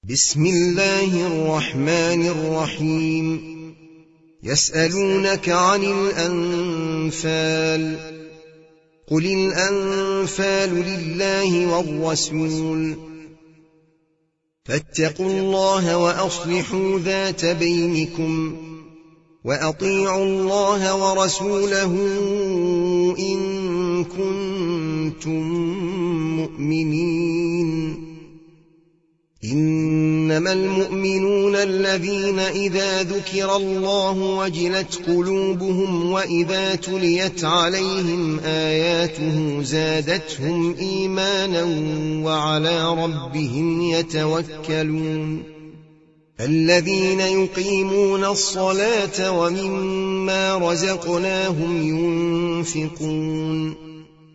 بسم الله الرحمن الرحيم. يسألونك عن الأنفال، قل الأنفال لله والرسول، فاتقوا الله وأصلحوا ذات بينكم، وأطيعوا الله ورسوله إن كنتم مؤمنين. إنما المؤمنون الذين إذا ذكر الله وجلت قلوبهم وإذا تليت عليهم آياته زادتهم إيمانا وعلى ربهم يتوكلون. الذين يقيمون الصلاة ومما رزقناهم ينفقون،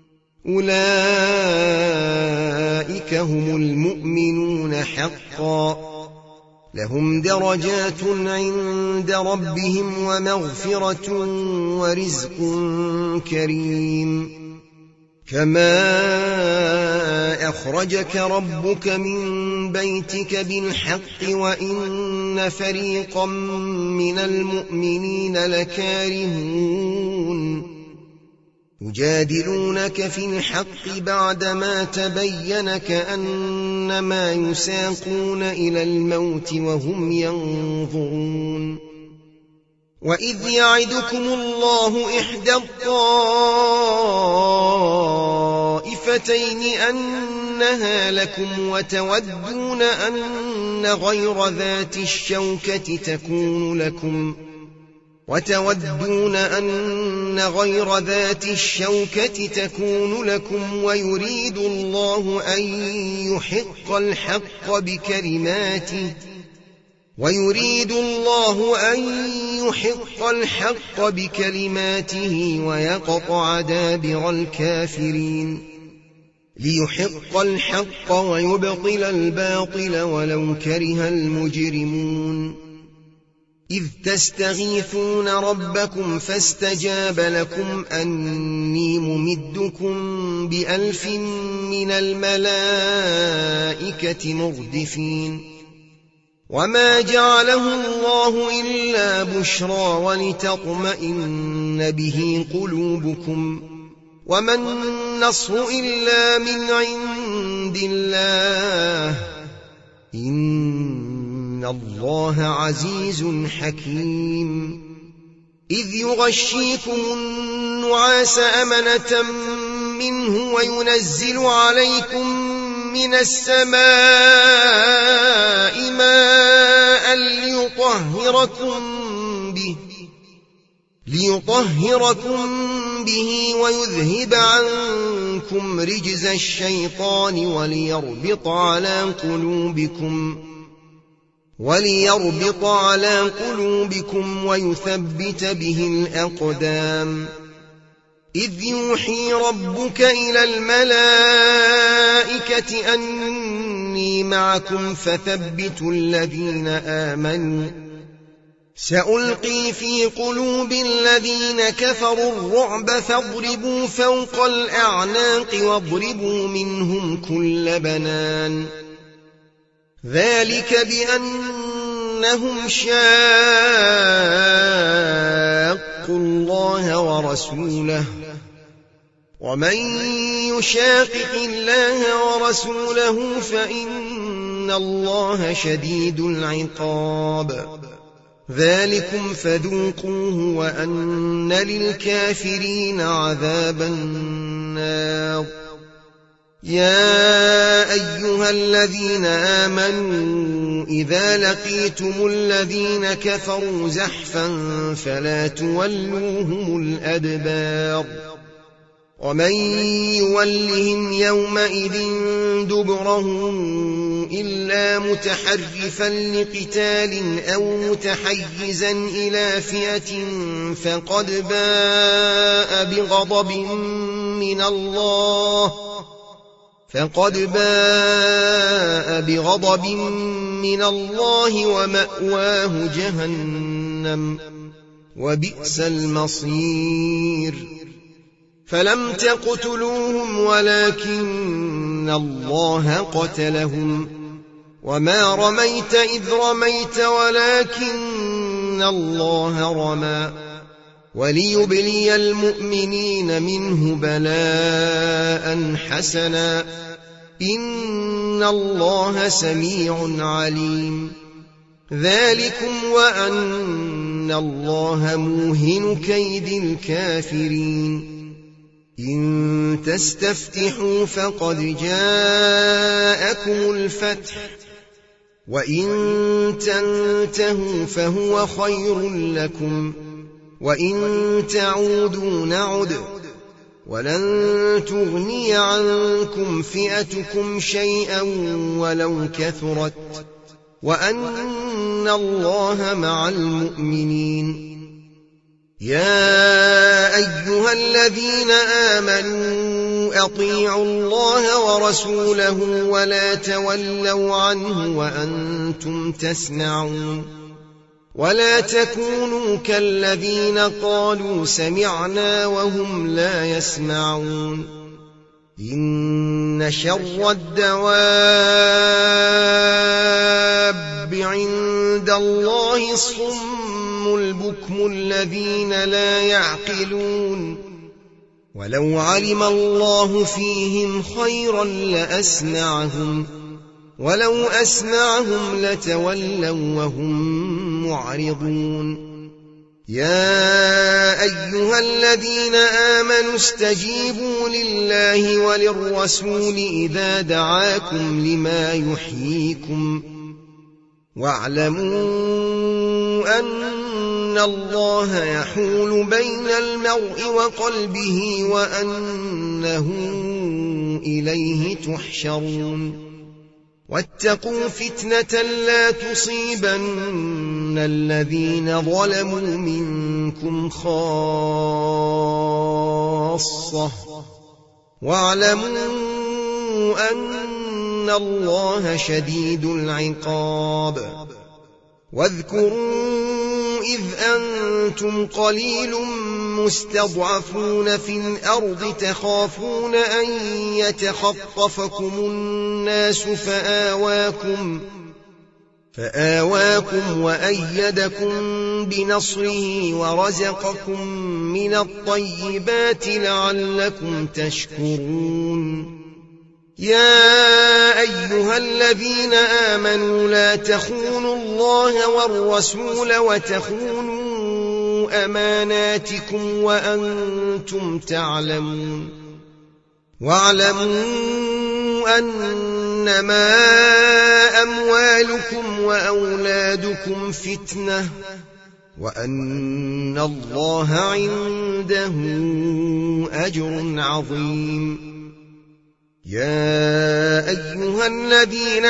أولئك هم المؤمنون حقا، لهم درجات عند ربهم ومغفرة ورزق كريم. كما أخرجك ربك من بيتك بالحق وإن فريقا من المؤمنين لكارهون، يجادلونك في الحق بعدما تبين كأنما يساقون إلى الموت وهم ينظرون. وإذ يعدكم الله إحدى الطائفتين أنها لكم وتودون أن غير ذات الشوكة تكون لكم ويريد الله أن يحق الحق بكلماته ويقطع دابر الكافرين، ليحق الحق ويبطل الباطل ولو كره المجرمون. إذ تستغيثون ربكم فاستجاب لكم أني ممدكم ب1000 من الملائكة مردفين. وما جعله الله إلا بشرى ولتطمئن به قلوبكم، وما النصر إلا من عند الله، إن الله عزيز حكيم. إذ يغشيكم النعاس أمنة منه وينزل عليكم من السماء ماء ليطهركم به ويذهب عنكم رجز الشيطان وليربط على قلوبكم ويثبت به الأقدام. إذ يوحي ربك إلى الملائكة أني معكم فثبتوا الذين آمنوا، سألقي في قلوب الذين كفروا الرعب فاضربوا فوق الأعناق واضربوا منهم كل بنان. ذلك بأنهم شاقوا الله ورسوله، ومن يشاقق الله ورسوله فإن الله شديد العقاب. ذلكم فذوقوه وأن للكافرين عذاب النار. يا أيها الذين آمنوا إذا لقيتم الذين كفروا زحفا فلا تولوهم الأدبار، ومن يولهم يومئذ دبره إلا متحرفا لقتال أو متحيزا إلى فئة فقد باء بغضب من الله ومأواه جهنم وبئس المصير. فلم تقتلوهم ولكن الله قتلهم وما رميت إذ رميت ولكن الله رمى وليبلي المؤمنين منه بلاء حسنا إن الله سميع عليم ذلكم وأن الله موهن كيد الكافرين إن تستفتحوا فقد جاءكم الفتح وإن تنتهوا فهو خير لكم وإن تعودوا نعد ولن تغني عنكم فئتكم شيئا ولو كثرت وأن الله مع المؤمنين يا أيها الذين آمنوا أطيعوا الله ورسوله ولا تولوا عنه وأنتم تسمعون ولا تكونوا كالذين قالوا سمعنا وهم لا يسمعون إن شر الدواب عند الله الصم البكم الذين لا يعقلون ولو علم الله فيهم خيرا لأسمعهم ولو أسمعهم لتولوا وهم معرضون يا أيها الذين آمنوا استجيبوا لله وللرسول إذا دعاكم لما يحييكم واعلموا أن الله يحول بين المرء وقلبه وأنه إليه تحشرون واتقوا فتنة لا تصيبن الذين ظلموا منكم خاصة واعلموا أن الله شديد العقاب واذكروا إذ أنتم قليل مستضعفون في الأرض تخافون أن يتخطفكم الناس فآواكم وأيدكم بنصره ورزقكم من الطيبات لعلكم تشكرون يا أيها الذين آمنوا لا تخونوا الله والرسول وتخونوا أماناتكم وأنتم تعلمون واعلموا أنما أموالكم وأولادكم فتنة وأن الله عنده أجر عظيم يا أيها الذين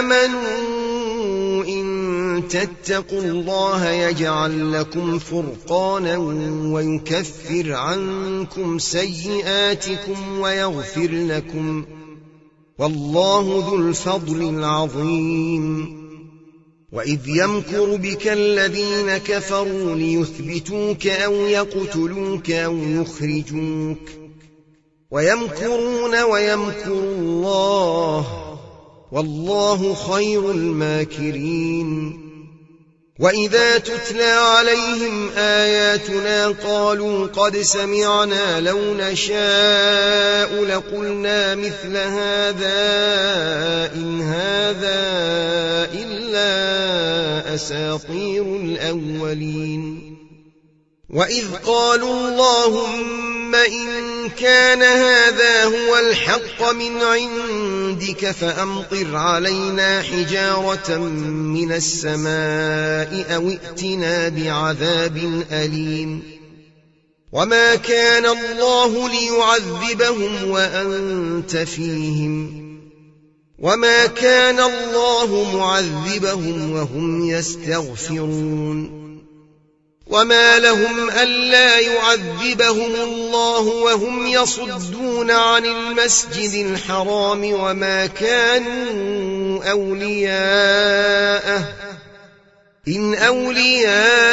آمنوا إن تتقوا الله يجعل لكم فرقانا ويكفر عنكم سيئاتكم ويغفر لكم والله ذو الفضل العظيم وإذ يمكر بك الذين كفروا ليثبتوك أو يقتلوك أو يخرجوك ويمكرون ويمكر الله والله خير الماكرين وإذا تتلى عليهم آياتنا قالوا قد سمعنا لو نشاء لقلنا مثل هذا إن هذا إلا أساطير الأولين وإذ قالوا اللهم إن كان هذا هو الحق من عندك فأمطر علينا حجارة من السماء أو ائتنا بعذاب أليم وما كان الله ليعذبهم وأنت فيهم وما كان الله معذبهم وهم يستغفرون وما لهم ألا يعذبهم الله وهم يصدون عن المسجد الحرام وما كانوا أولياءه إن أولياؤه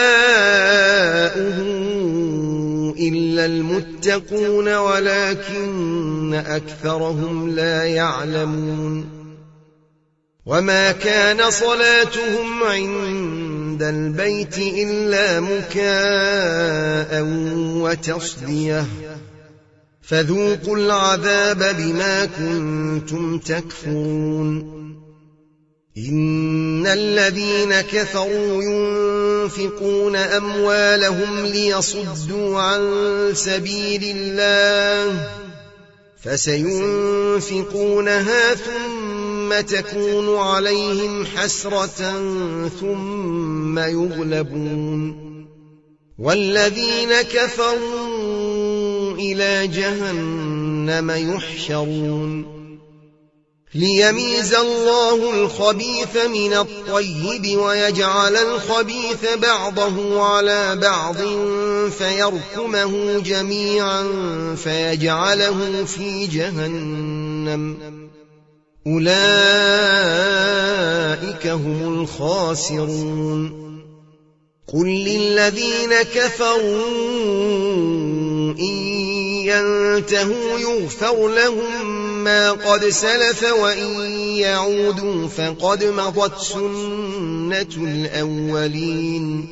إلا المتقون ولكن أكثرهم لا يعلمون وما كان صلاتهم عند البيت إلا مكاء وتصدية فذوقوا العذاب بما كنتم تكفرون إن الذين كفروا ينفقون أموالهم ليصدوا عن سبيل الله فسينفقونها ثم تكون عليهم حسرة ثم يغلبون والذين كفروا إلى جهنم يحشرون ليميز الله الخبيث من الطيب ويجعل الخبيث بعضه على بعض فيركمه جميعا فيجعله في جهنم أولئك هم الخاسرون قل للذين كفروا إن ينتهوا يغفر لهم ما قد سلف وإن يعودوا فقد مضت سنة الأولين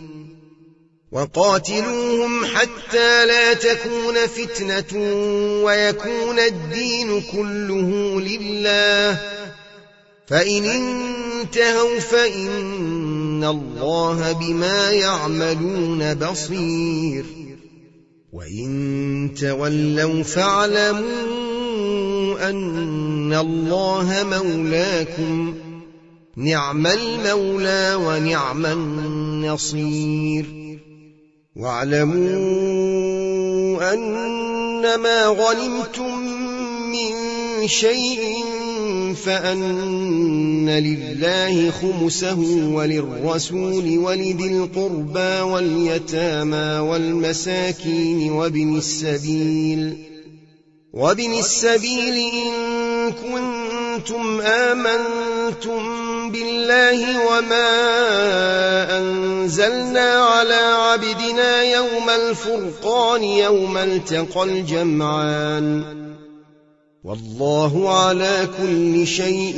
وقاتلوهم حتى لا تكون فتنة ويكون الدين كله لله فإن انتهوا فإن الله بما يعملون بصير وإن تولوا فاعلموا أن الله مولاكم نعم المولى ونعم النصير واعلموا أنما غنمتم من شيء فأن لله خمسه وللرسول ولذي القربى واليتامى والمساكين وابن السبيل إن كنتم آمنتم بالله وما أنزلنا على عبدنا يوم الفرقان يوم التقى الجمعان والله على كل شيء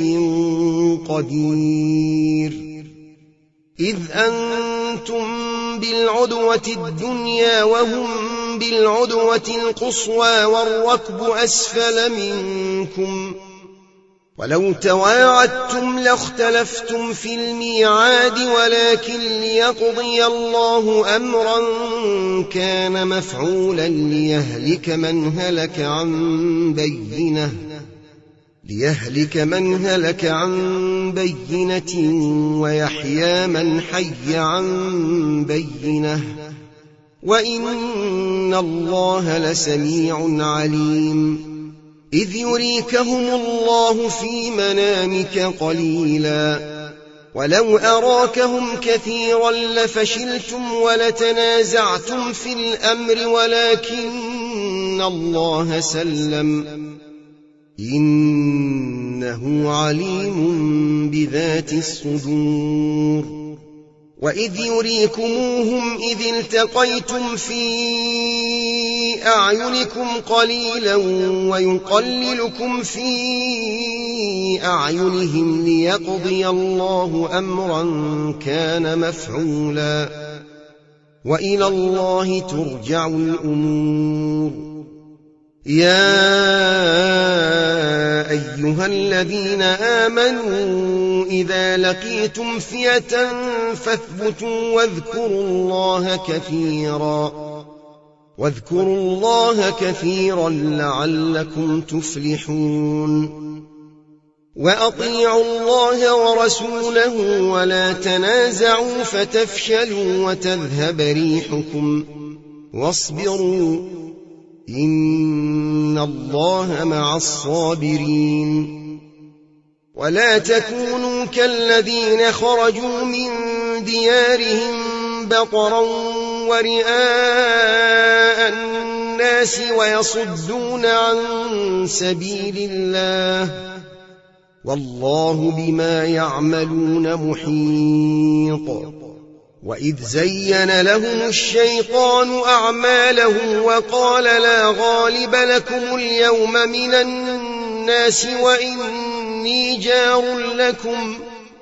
قدير إذ أنتم بالعدوة الدنيا وهم بالعدوة القصوى والركب أسفل منكم ولو تواعدتم لاختلفتم في الميعاد ولكن ليقضي الله أمرا كان مفعولا ليهلك من هلك عن بينة ويحيى من حي عن بينة وإن الله لسميع عليم إذ يريكهم الله في منامك قليلا ولو أراكهم كثيرا لفشلتم ولتنازعتم في الأمر ولكن الله سلم إنه عليم بذات الصدور وإذ يريكموهم إذ التقيتم في أعينكم قليلا ويقللكم في أعينهم ليقضي الله أمرا كان مفعولا وإلى الله ترجع الأمور يا أيها الذين آمنوا إذا لقيتم فئة فاثبتوا واذكروا الله كثيرا لعلكم تفلحون وأطيعوا الله ورسوله ولا تنازعوا فتفشلوا وتذهب ريحكم واصبروا إن الله مع الصابرين ولا تكونوا كالذين خرجوا من ديارهم بطرا ورئاء الناس ويصدون عن سبيل الله والله بما يعملون محيط وإذ زين لهم الشيطان أعمالهم وقال لا غالب لكم اليوم من الناس وإني إني جار لكم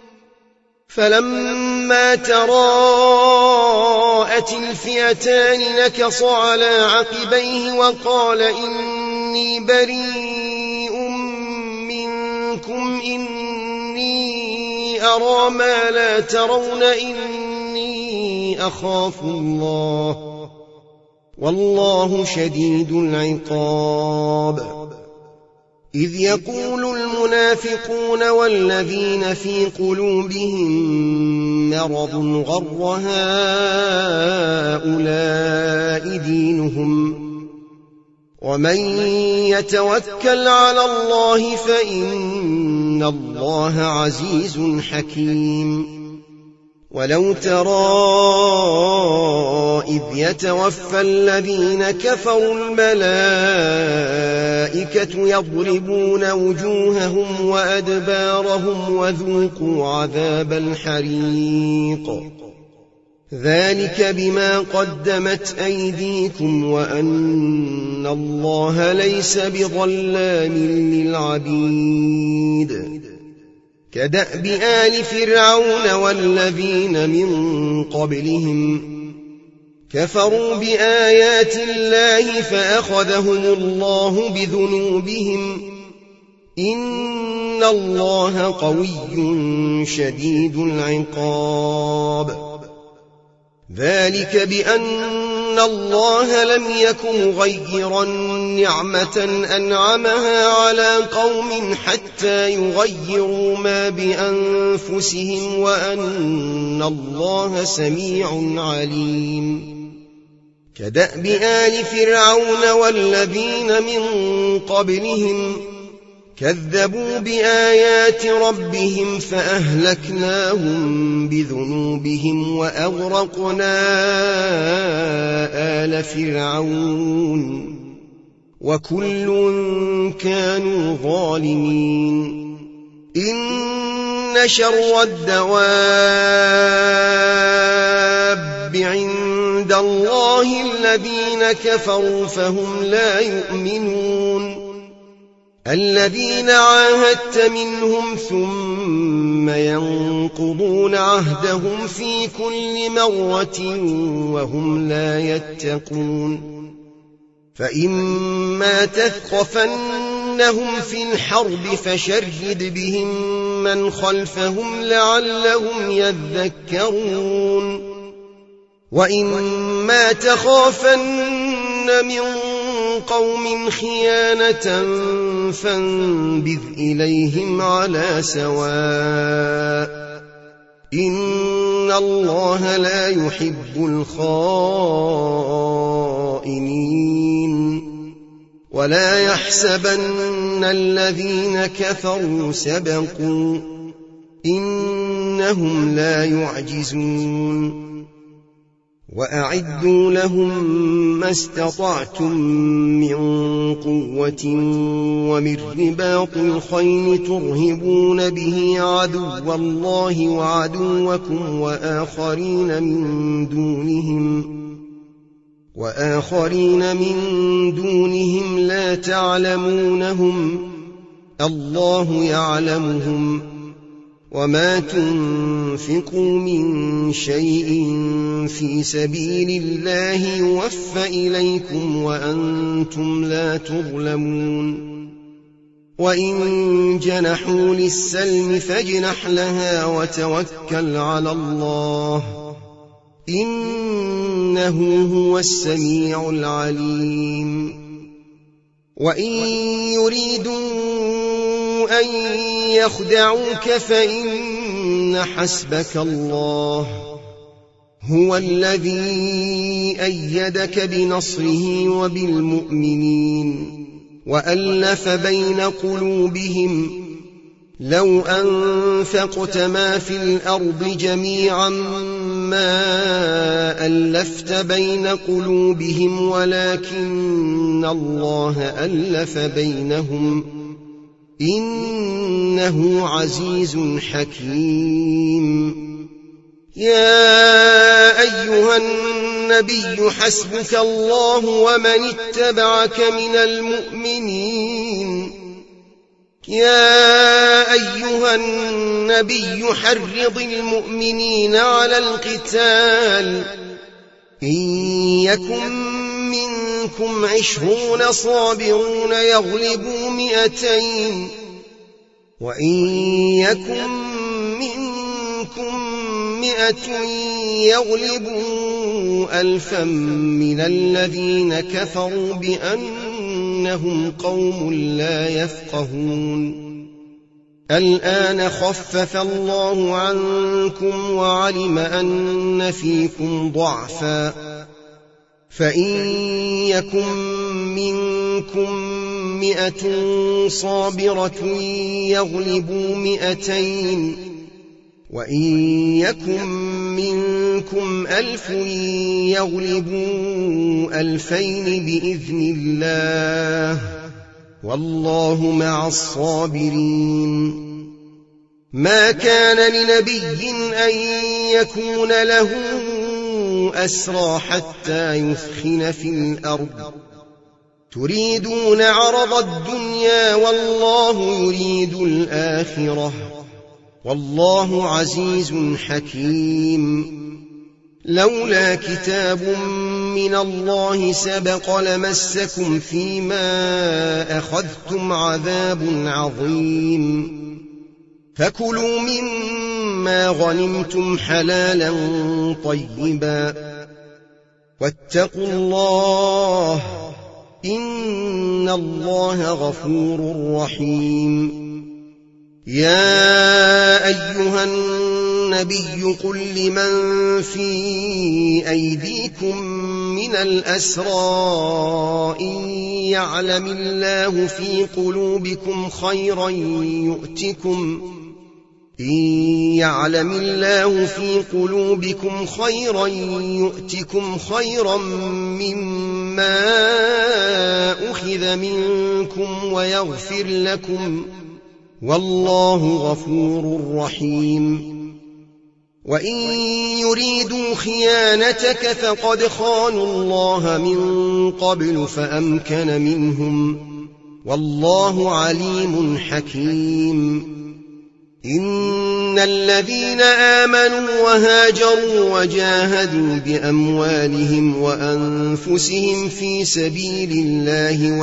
فلما تراءت الفئتان نكص على عقبيه وقال إني بريء منكم إني أرى ما لا ترون إني أخاف الله والله شديد العقاب إذ يقول المنافقون والذين في قلوبهم مرض غر هؤلاء دينهم ومن يتوكل على الله فإن الله عزيز حكيم ولو ترى إذ يتوفى الذين كفروا الملائكة يضربون وجوههم وأدبارهم وذوقوا عذاب الحريق ذلك بما قدمت أيديكم وأن الله ليس بظلام للعبيد كدأب آل فرعون والذين من قبلهم كفروا بآيات الله فأخذهم الله بذنوبهم إن الله قوي شديد العقاب ذلك بأن الله لم يكن مغيرا نعمة أنعمها على قوم حتى يغيروا ما بأنفسهم وأن الله سميع عليم كدأب آل فرعون والذين من قبلهم كذبوا بآيات ربهم فأهلكناهم بذنوبهم وأغرقنا آل فرعون وكل كانوا ظالمين إن شر الدواب عند الله الذين كفروا فهم لا يؤمنون الذين عاهدت منهم ثم ينقضون عهدهم في كل مرة وهم لا يتقون فإما تثقفنهم في الحرب فشرد بهم من خلفهم لعلهم يذكرون وإما تخافن من قوم خيانة فانبذ إليهم على سواء إن الله لا يحب الخائنين ولا يحسبن الذين كفروا سبقوا إنهم لا يعجزون وأعدوا لهم ما استطعتم من قوة ومن رباط الخيل ترهبون به عدو الله وعدوكم وآخرين من دونهم لا تعلمونهم الله يعلمهم وما تنفقوا من شيء في سبيل الله يوفى إليكم وأنتم لا تظلمون وإن جنحوا للسلم فاجنح لها وتوكل على الله إنه هو السميع العليم وإن يريدوا أن يخدعوك فإن حسبك الله هو الذي أيدك بنصره وبالمؤمنين وألف بين قلوبهم لو أنفقت ما في الأرض جميعا ما ألفت بين قلوبهم ولكن الله ألف بينهم إنه عزيز حكيم يا أيها النبي حسبك الله ومن اتبعك من المؤمنين يا أيها النبي حرض المؤمنين على القتال إن يكن منكم 20 صابرون يغلبوا 200 وإن يكن منكم 100 يغلبوا 1000 من الذين كفروا بأنهم قوم لا يفقهون الآن خفف الله عنكم وعلم أن فيكم ضعفا فإن يكن منكم 100 صابرة يغلبوا 200 وإن يكن منكم 1000 يغلبوا 2000 بإذن الله والله مع الصابرين ما كان لنبي أن يكون له أسرى حتى يثخن في الأرض تريدون عرض الدنيا والله يريد الآخرة والله عزيز حكيم لولا كتاب من الله سبق لمسكم فيما أخذتم عذاب عظيم فكلوا مما غنمتم حلالا طيبا واتقوا الله إن الله غفور رحيم يا أيها النبي قل لمن في أيديكم من الأسرى إن يعلم الله في قلوبكم خيرا يؤتكم خيرا مما أخذ منكم ويغفر لكم والله غفور رحيم وإن يريدوا خيانتك فقد خانوا الله من قبل فأمكن منهم والله عليم حكيم إن الذين آمنوا وهاجروا وجاهدوا بأموالهم وأنفسهم في سبيل الله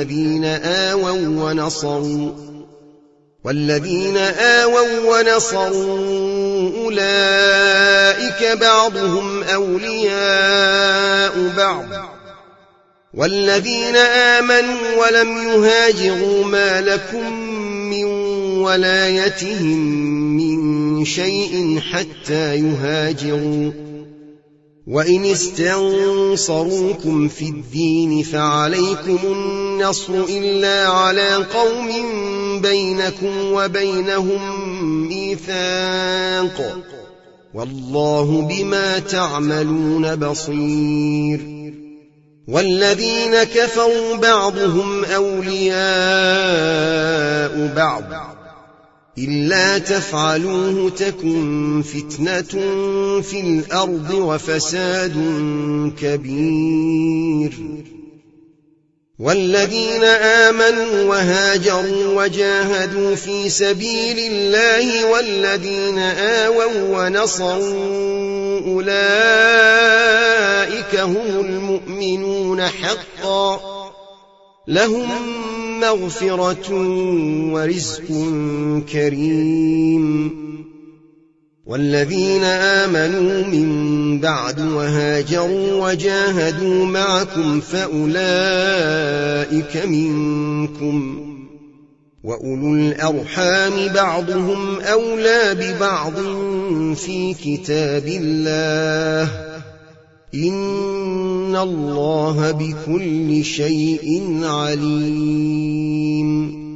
والذين آووا ونصروا أولئك بعضهم أولياء بعض والذين آمنوا ولم يهاجروا ما لكم من ولايتهم من شيء حتى يهاجروا وإن استنصروكم في الدين فعليكم النصر إلا على قوم بينكم وبينهم ميثاق والله بما تعملون بصير والذين كفروا بعضهم أولياء بعض إلا تفعلوه تكن فتنة في الأرض وفساد كبير والذين آمنوا وهاجروا وجاهدوا في سبيل الله والذين آووا ونصروا أولئك هم المؤمنون حقا لهم مغفرة ورزق كريم والذين آمنوا من بعد وهاجروا وجاهدوا معكم فأولئك منكم وأولو الأرحام بعضهم أولى ببعض في كتاب الله إن الله بكل شيء عليم